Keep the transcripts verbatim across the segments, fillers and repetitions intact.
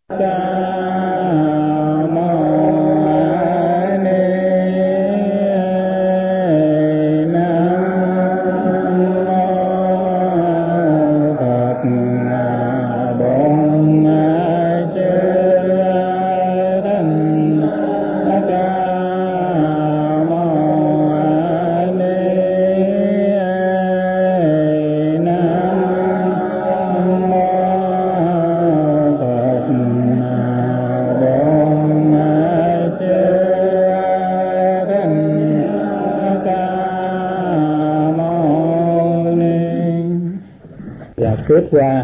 Trước qua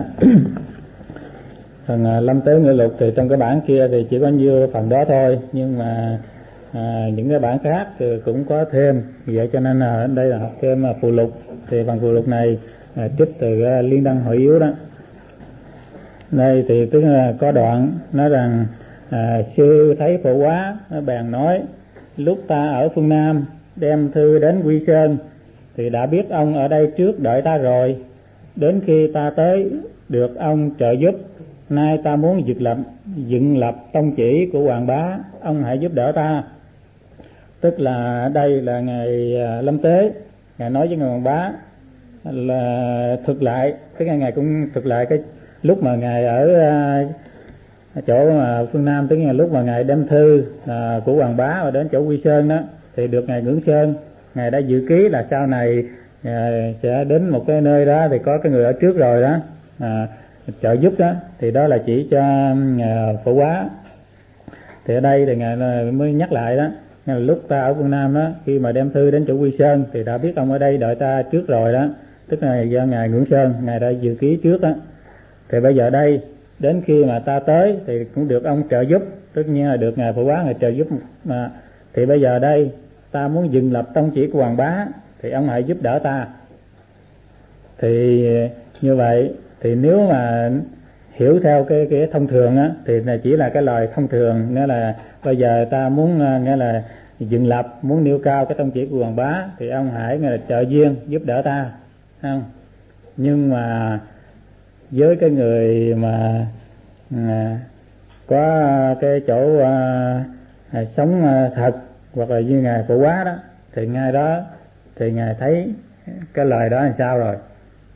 phần Lâm Tế Ngữ Lục thì trong cái bản kia thì chỉ có nhiêu phần đó thôi, nhưng mà à, những cái bản khác thì cũng có thêm, vậy cho nên là ở đây là học thêm phụ lục. Thì phần phụ lục này à, trích từ uh, Liên Đăng Hội Yếu đó. Đây thì tức là có đoạn nói rằng à, sư thấy Phổ Quá nó bèn nói: lúc ta ở phương Nam đem thư đến Quy Sơn thì đã biết ông ở đây trước đợi ta rồi. Đến khi ta tới được ông trợ giúp, nay ta muốn dựng lập dựng lập tông chỉ của Hoàng Bá, ông hãy giúp đỡ ta. Tức là đây là ngài Lâm Tế, ngài nói với ngài Hoàng Bá là thực lại, cái ngài, ngài cũng thực lại cái lúc mà ngài ở uh, chỗ mà phương Nam, tức là lúc mà ngài đem thư uh, của Hoàng Bá và đến chỗ Quy Sơn đó, thì được ngài Ngưỡng Sơn, ngài đã dự ký là sau này À, sẽ đến một cái nơi đó thì có cái người ở trước rồi đó à, trợ giúp đó, thì đó là chỉ cho à, Phổ Quá. Thì ở đây thì ngài mới nhắc lại đó, là lúc ta ở phương Nam đó, khi mà đem thư đến chỗ Quy Sơn thì đã biết ông ở đây đợi ta trước rồi đó, tức là do ngài Ngưỡng Sơn, ngài đã dự ký trước đó. Thì bây giờ đây đến khi mà ta tới thì cũng được ông trợ giúp, tất nhiên là được ngài Phổ Quá ngài trợ giúp mà. Thì bây giờ đây ta muốn dựng lập tông chỉ của Hoàng Bá thì ông hãy giúp đỡ ta. Thì như vậy thì nếu mà hiểu theo cái cái thông thường á, thì là chỉ là cái lời thông thường, nghĩa là bây giờ ta muốn nghĩa là dựng lập, muốn nêu cao cái tông chỉ của Hoàng Bá thì ông hãy nghĩa là trợ duyên giúp đỡ ta, không? Nhưng mà với cái người mà à, có cái chỗ à, à, sống à, thật, hoặc là như ngài Phổ Quá đó, thì ngay đó thì ngài thấy cái lời đó làm sao rồi.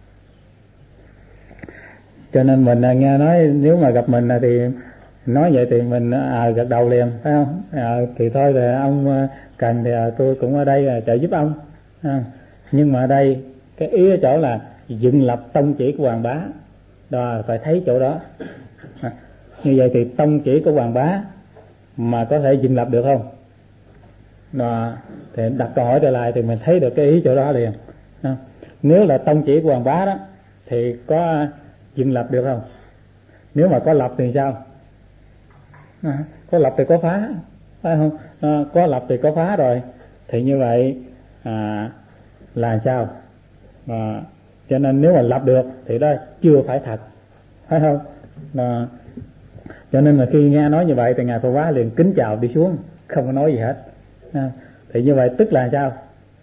Cho nên mình nghe nói nếu mà gặp mình thì nói vậy thì mình à, gật đầu liền, phải không? À, thì thôi thì ông cần thì à, tôi cũng ở đây trợ giúp ông. À, nhưng mà ở đây cái ý ở chỗ là dựng lập tông chỉ của Hoàng Bá, đó phải thấy chỗ đó. À, như vậy thì tông chỉ của Hoàng Bá mà có thể dựng lập được không? Đó, thì đặt câu hỏi trở lại thì mình thấy được cái ý chỗ đó liền. À, nếu là tông chỉ của Hoàng Bá đó thì có dựng lập được không? Nếu mà có lập thì sao? À, có lập thì có phá, phải không? À, có lập thì có phá rồi, thì như vậy à, là sao? À, cho nên nếu mà lập được thì đó chưa phải thật, phải không? À, cho nên là khi nghe nói như vậy thì ngài Phổ Quá liền kính chào đi xuống, không có nói gì hết. À, thì như vậy tức là sao?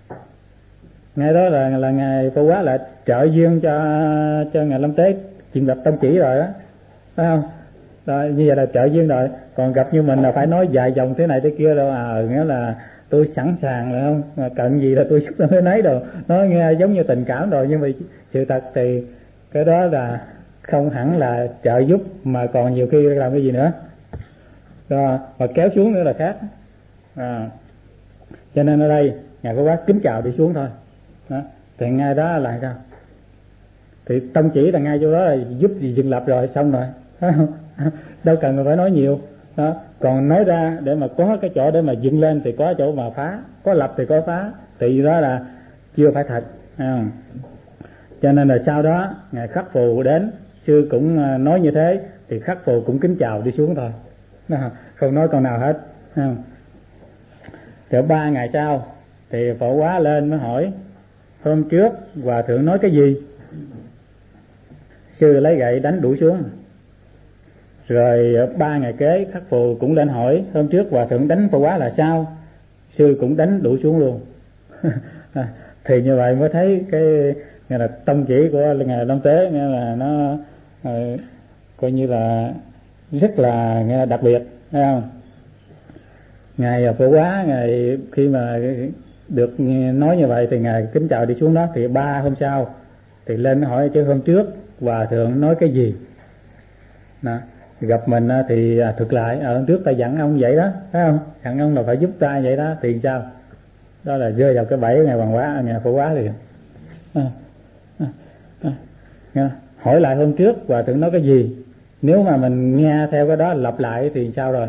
Ngay đó là là ngài Phổ Quá là trợ duyên cho cho ngài Lâm Tế chuyện lập tông chỉ rồi đó, phải không? Rồi, như vậy là trợ duyên rồi. Còn gặp như mình là phải nói dài dòng thế này thế kia đâu à, nghĩa là tôi sẵn sàng rồi không, mà cần gì là tôi giúp nó nấy đâu, nó nghe giống như tình cảm rồi, nhưng mà sự thật thì cái đó là không hẳn là trợ giúp, mà còn nhiều khi làm cái gì nữa đó, mà kéo xuống nữa là khác. À, cho nên ở đây ngài Phổ Quá kính chào đi xuống thôi đó. Thì ngay đó là sao? Thì tông chỉ là ngay chỗ đó là giúp gì dựng lập rồi, xong rồi, phải không? Đâu cần phải nói nhiều đó. Còn nói ra để mà có cái chỗ để mà dựng lên thì có chỗ mà phá, có lập thì có phá, thì đó là chưa phải thật. À, cho nên là sau đó ngài Khắc Phù đến, sư cũng nói như thế, thì Khắc Phù cũng kính chào đi xuống thôi, không nói câu nào hết. À, rồi ba ngày sau thì Phổ Quá lên mới hỏi: hôm trước hòa thượng nói cái gì? Sư lấy gậy đánh đuổi xuống. Rồi ba ngày kế Khắc Phù cũng lên hỏi: hôm trước hòa thượng đánh Phổ Quá là sao? Sư cũng đánh đuổi xuống luôn. Thì như vậy mới thấy cái nghe là tông chỉ của ngài Lâm Tế, nghe là nó uh, coi như là rất là đặc biệt, thấy không? Ngài Phổ Quá, ngài khi mà được nói như vậy thì ngài kính chào đi xuống đó. Thì ba hôm sau thì lên hỏi chứ hôm trước hòa thượng nói cái gì đó. Gặp mình thì thực lại ở hôm trước ta dặn ông vậy đó, thấy không? Dặn ông là phải giúp ta vậy đó, thì sao? Đó là rơi vào cái bẫy ngài Hoàng Quá, ngài Phổ Quá liền. À, à, à, hỏi lại hôm trước hòa thượng nói cái gì, nếu mà mình nghe theo cái đó lặp lại thì sao rồi?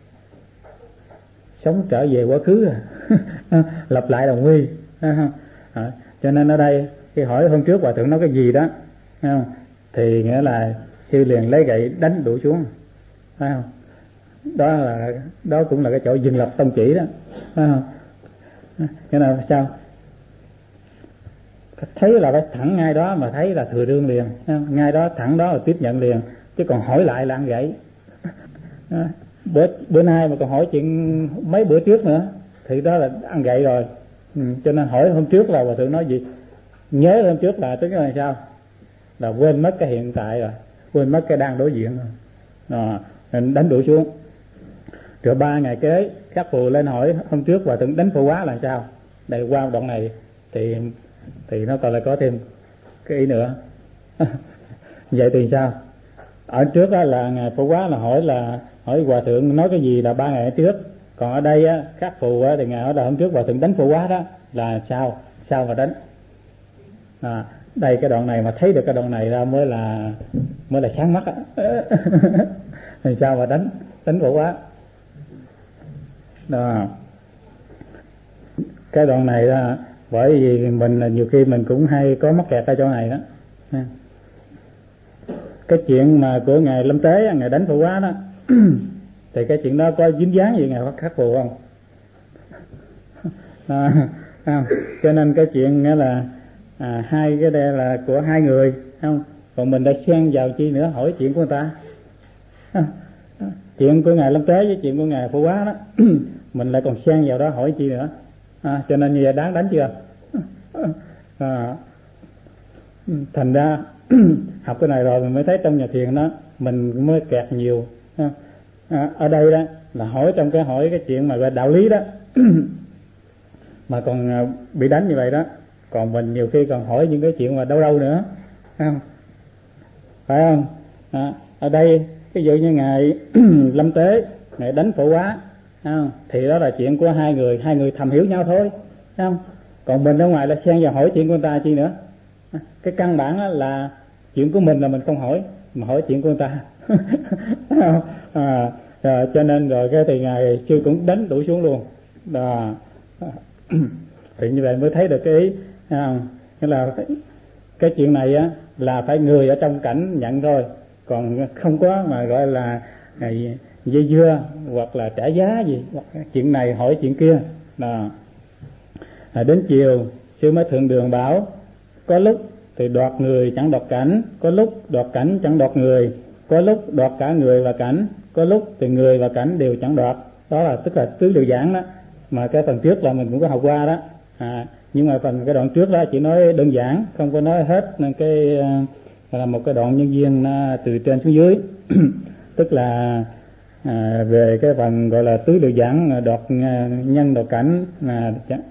Sống trở về quá khứ à. Lặp lại đồng nguy à, à, cho nên ở đây khi hỏi hôm trước hòa thượng nói cái gì đó à, thì nghĩa là sư liền lấy gậy đánh đuổi xuống, phải không? Đó là đó cũng là cái chỗ dừng lập tông chỉ đó, phải không? Cái nào sao thấy là phải thẳng ngay đó mà thấy là thừa đương liền, ngay đó thẳng đó là tiếp nhận liền, chứ còn hỏi lại là ăn gãy. Bữa, bữa nay mà còn hỏi chuyện mấy bữa trước nữa thì đó là ăn gậy rồi. Ừ, cho nên hỏi hôm trước là hòa thượng nói gì, nhớ hôm trước là tức là sao, là quên mất cái hiện tại rồi, quên mất cái đang đối diện rồi. Đó, đánh đuổi xuống. Rồi ba ngày kế các phù lên hỏi hôm trước hòa thượng đánh Phổ Quá là sao. Đây qua đoạn này thì thì nó còn lại có thêm cái ý nữa. Vậy thì sao? Ở trước đó là ngài Phổ Quá là hỏi là hỏi hòa thượng nói cái gì là ba ngày trước, còn ở đây á các phù á, thì ngài hỏi là hôm trước hòa thượng đánh Phổ Quá đó là sao, sao mà đánh. À, đây cái đoạn này mà thấy được cái đoạn này ra mới là mới là sáng mắt á. Thì sao mà đánh đánh Phổ Quá đó. Cái đoạn này đó, bởi vì mình nhiều khi mình cũng hay có mắc kẹt ở chỗ này đó. Cái chuyện mà của ngài Lâm Tế, ngài đánh Phổ Quá đó thì cái chuyện đó có dính dáng gì ngài khắc phục không? À, không? Cho nên cái chuyện nghĩa là à, hai cái đây là của hai người, không? Còn mình đã xen vào chi nữa, hỏi chuyện của người ta. À, chuyện của ngài Lâm Tế với chuyện của ngài Phổ Quá đó mình lại còn xen vào đó hỏi chi nữa. À, cho nên như vậy đáng đánh chưa? À, thành ra học cái này rồi mình mới thấy trong nhà thiền đó mình mới kẹt nhiều. À, ở đây đó là hỏi trong cái hỏi cái chuyện mà về đạo lý đó mà còn bị đánh như vậy đó, còn mình nhiều khi còn hỏi những cái chuyện mà đâu đâu nữa, phải không? Phải không? À, ở đây ví dụ như ngài Lâm Tế ngài đánh Phổ Quá, không? Thì đó là chuyện của hai người, hai người thầm hiểu nhau thôi, phải không? Còn mình ở ngoài là xen vào hỏi chuyện của người ta chi nữa. Cái căn bản là chuyện của mình là mình không hỏi, mà hỏi chuyện của người ta. À, à, cho nên rồi cái thì ngài sư cũng đánh đuổi xuống luôn đó. Thì như vậy mới thấy được cái ý, à, nghĩa là cái, cái chuyện này á là phải người ở trong cảnh nhận thôi, còn không có mà gọi là dây dưa hoặc là trả giá gì, hoặc chuyện này hỏi chuyện kia đó. À, đến chiều sư mới thượng đường bảo có lúc thì đoạt người chẳng đoạt cảnh, có lúc đoạt cảnh chẳng đoạt người, có lúc đoạt cả người và cảnh, có lúc thì người và cảnh đều chẳng đoạt. Đó là tức là tứ liệu giảng đó, mà cái phần trước là mình cũng có học qua đó. À, nhưng mà phần cái đoạn trước đó chỉ nói đơn giản, không có nói hết nên cái là một cái đoạn nhân viên từ trên xuống dưới. Tức là à, về cái phần gọi là tứ liệu giảng đoạt nhân đoạt cảnh là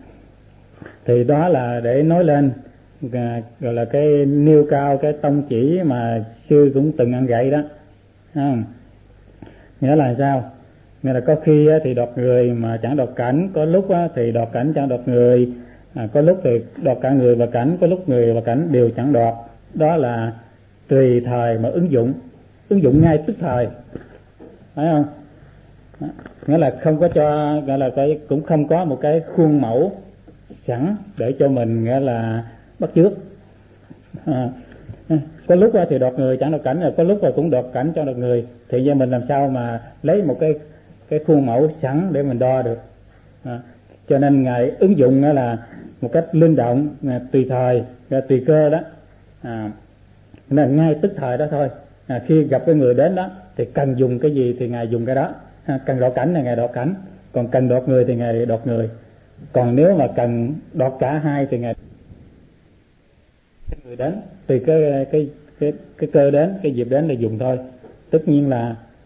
thì đó là để nói lên à, gọi là cái nêu cao cái tông chỉ mà sư cũng từng ăn dạy đó. À, nghĩa là sao? Nghĩa là có khi thì đoạt người mà chẳng đoạt cảnh, có lúc thì đoạt cảnh chẳng đoạt người, à, có lúc thì đoạt cả người và cảnh, có lúc người và cảnh đều chẳng đoạt. Đó là tùy thời mà ứng dụng, ứng dụng ngay tức thời, phải không? Đó. Nghĩa là không có cho, gọi là cái cũng không có một cái khuôn mẫu sẵn để cho mình nghĩa là bắt chước. À, có lúc thì đoạt người chẳng đoạt cảnh, rồi có lúc là cũng đoạt cảnh cho đoạt người, thì giờ mình làm sao mà lấy một cái cái khuôn mẫu sẵn để mình đo được. À, cho nên ngài ứng dụng đó là một cách linh động, tùy thời, tùy cơ đó. À, nên ngay tức thời đó thôi. À, khi gặp cái người đến đó thì cần dùng cái gì thì ngài dùng cái đó. À, cần đoạt cảnh thì ngài đoạt cảnh, còn cần đoạt người thì ngài đoạt người, còn nếu mà cần đoạt cả hai thì ngài người đến tùy cái cái cái cái cơ đến, cái dịp đến là dùng thôi. Tất nhiên là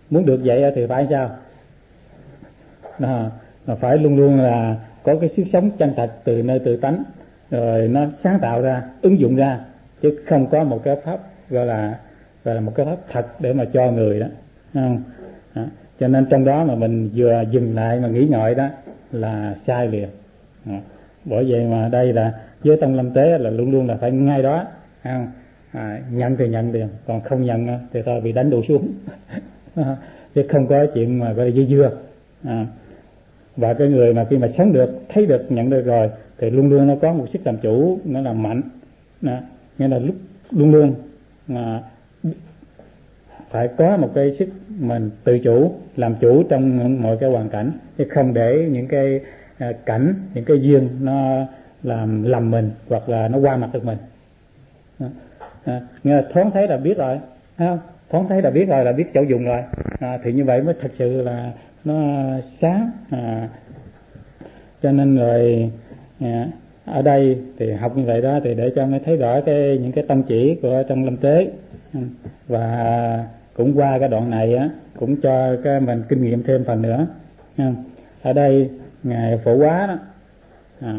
muốn được vậy thì phải sao? Đó, mà phải luôn luôn là có cái sức sống chân thật từ nơi tự tánh, rồi nó sáng tạo ra, ứng dụng ra, chứ không có một cái pháp gọi là gọi là một cái pháp thật để mà cho người đó, không? Đó. Cho nên trong đó mà mình vừa dừng lại mà nghĩ ngợi đó là sai liền. Đó. Bởi vậy mà đây là với tông lâm tế là luôn luôn là phải ngay đó, không? À, nhận thì nhận liền, còn không nhận thì thôi bị đánh đổ xuống. Chứ không có chuyện mà gọi là dây dưa. À. Và cái người mà khi mà sống được, thấy được, nhận được rồi thì luôn luôn nó có một sức làm chủ, nó là mạnh. Đó. Nghĩa là lúc luôn luôn à, phải có một cái sức mình tự chủ, làm chủ trong mọi cái hoàn cảnh, chứ không để những cái à, cảnh, những cái duyên nó làm lầm mình hoặc là nó qua mặt được mình. Đó. À, nghĩa là thoáng thấy là biết rồi, thấy không? Thoáng thấy là biết rồi, là biết chỗ dùng rồi. À, thì như vậy mới thật sự là nó sáng. À, cho nên rồi à, ở đây thì học như vậy đó thì để cho nó thấy rõ cái những cái tông chỉ của trong lâm tế, và cũng qua cái đoạn này á cũng cho cái mình kinh nghiệm thêm phần nữa. Ở đây ngài Phổ Quá đó, à,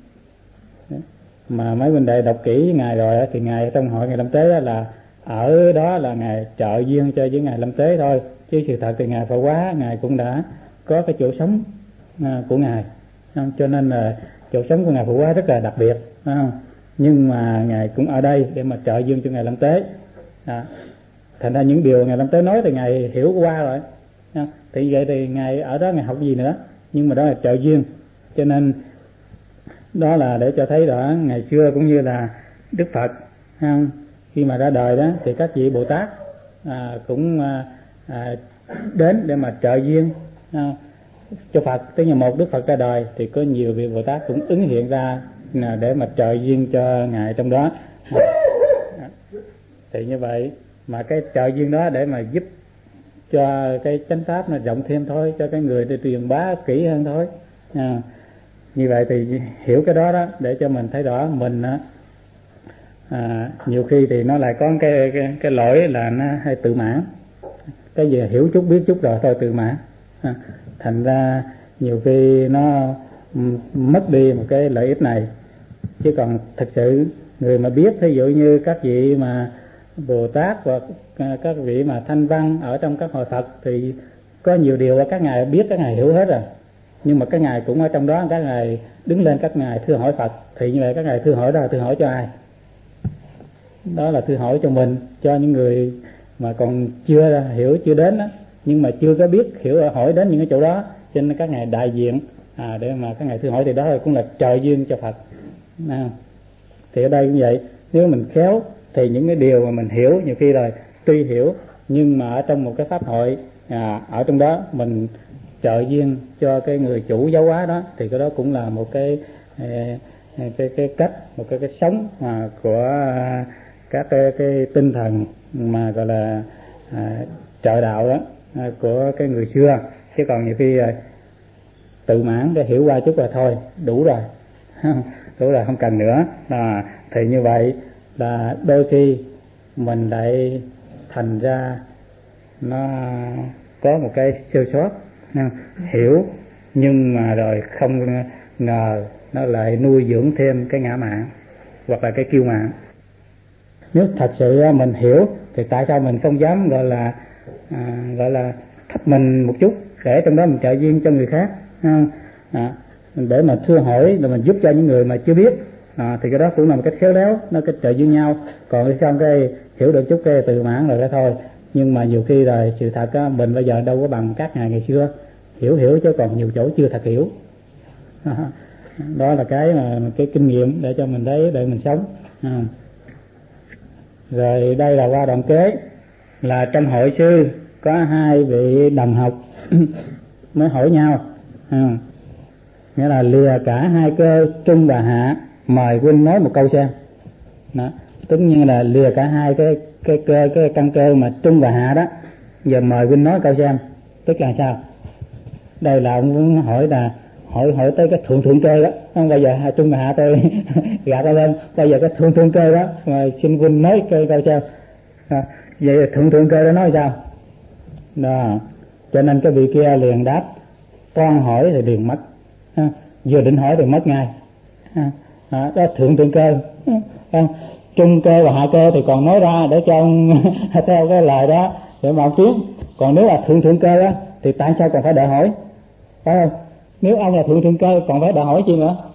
mà mấy huynh đệ đọc kỹ ngài rồi á, thì ngài trong hội ngài lâm tế đó là ở đó là ngài trợ duyên cho với ngài lâm tế thôi, chứ sự thật thì ngài Phổ Quá ngài cũng đã có cái chỗ sống à, của ngài, cho nên là chỗ sống của ngài Phổ Quá rất là đặc biệt, không? Nhưng mà ngài cũng ở đây để mà trợ duyên cho ngài lâm tế. À, thành ra những điều ngài lâm tế nói thì ngài hiểu qua rồi, không? Thì vậy thì ngài ở đó ngài học gì nữa, nhưng mà đó là trợ duyên. Cho nên đó là để cho thấy rõ ngày xưa cũng như là Đức Phật, không? Khi mà ra đời đó thì các vị Bồ Tát à, cũng à, à, đến để mà trợ duyên à, cho Phật. Tức là một Đức Phật ra đời thì có nhiều vị Bồ Tát cũng ứng hiện ra là để mà trợ duyên cho ngài trong đó. À, thì như vậy mà cái trợ duyên đó để mà giúp cho cái chánh pháp nó rộng thêm thôi, cho cái người để truyền bá kỹ hơn thôi. À, như vậy thì hiểu cái đó đó để cho mình thấy rõ mình à, nhiều khi thì nó lại có cái cái, cái lỗi là nó hay tự mãn, cái gì hiểu chút biết chút rồi thôi tự mãn, à, thành ra nhiều khi nó mất đi một cái lợi ích này. Chứ còn thật sự người mà biết, ví dụ như các vị mà Bồ Tát hoặc các vị mà thanh văn ở trong các hội Phật thì có nhiều điều các ngài biết, các ngài hiểu hết rồi, nhưng mà các ngài cũng ở trong đó, các ngài đứng lên các ngài thưa hỏi Phật. Thì như vậy các ngài thưa hỏi đó là thưa hỏi cho ai? Đó là thưa hỏi cho mình, cho những người mà còn chưa hiểu, chưa đến đó, nhưng mà chưa có biết hiểu hỏi đến những cái chỗ đó, cho nên các ngài đại diện à, để mà các ngài thưa hỏi. Thì đó là cũng là trợ duyên cho Phật. À, thì ở đây cũng vậy, nếu mình khéo thì những cái điều mà mình hiểu nhiều khi rồi tuy hiểu, nhưng mà ở trong một cái pháp hội à, ở trong đó mình trợ duyên cho cái người chủ giáo hóa đó, thì cái đó cũng là một cái cái cái, cái cách, một cái cái sống mà của các cái, cái tinh thần mà gọi là à, trợ đạo đó à, của cái người xưa. Chứ còn nhiều khi à, tự mãn để hiểu qua chút là thôi đủ rồi, đủ rồi không cần nữa. À, thì như vậy là đôi khi mình lại thành ra nó có một cái sơ sót, hiểu nhưng mà rồi không ngờ nó lại nuôi dưỡng thêm cái ngã mạn hoặc là cái kiêu mạn. Nếu thật sự mình hiểu thì tại sao mình không dám gọi là à, gọi là thấp mình một chút để trong đó mình trợ duyên cho người khác, à, để mà thưa hỏi, để mình giúp cho những người mà chưa biết. À, thì cái đó cũng là một cách khéo léo, nó cái trợ duyên nhau. Còn cái không cái hiểu được chút cái tự mãn rồi đó thôi. Nhưng mà nhiều khi là sự thật á, mình bây giờ đâu có bằng các ngài ngày xưa, hiểu hiểu chứ còn nhiều chỗ chưa thật hiểu. À, đó là cái mà cái kinh nghiệm để cho mình thấy, để mình sống. À. Rồi đây là qua đoạn kế, là trong hội sư có hai vị đồng học mới hỏi nhau, à, nghĩa là lìa cả hai cơ trung và hạ, mời huynh nói một câu xem. Đó, tất nhiên là lìa cả hai cái cái cơ, cái căn cơ mà trung và hạ đó, giờ mời huynh nói câu xem, tức là sao? Đây là ông muốn hỏi là hỏi hỏi tới cái thượng thượng cơ đó, không bao giờ trung và hạ tôi gạt ra lên, bây giờ cái thượng thượng cơ đó mà xin huynh nói câu câu xem. À, vậy thượng thượng cơ đó nói sao? đó. Cho nên cái vị kia liền đáp: con hỏi thì liền mất, à, vừa định hỏi thì mất ngay. À, à, đó thượng thượng cơ, à, trung cơ và hạ cơ thì còn nói ra để cho ông theo cái lời đó để mà ông tiến. Còn nếu là thượng thượng cơ á thì tại sao còn phải đợi hỏi, phải không? Nếu ông là thượng thượng cơ còn phải đợi hỏi chi nữa?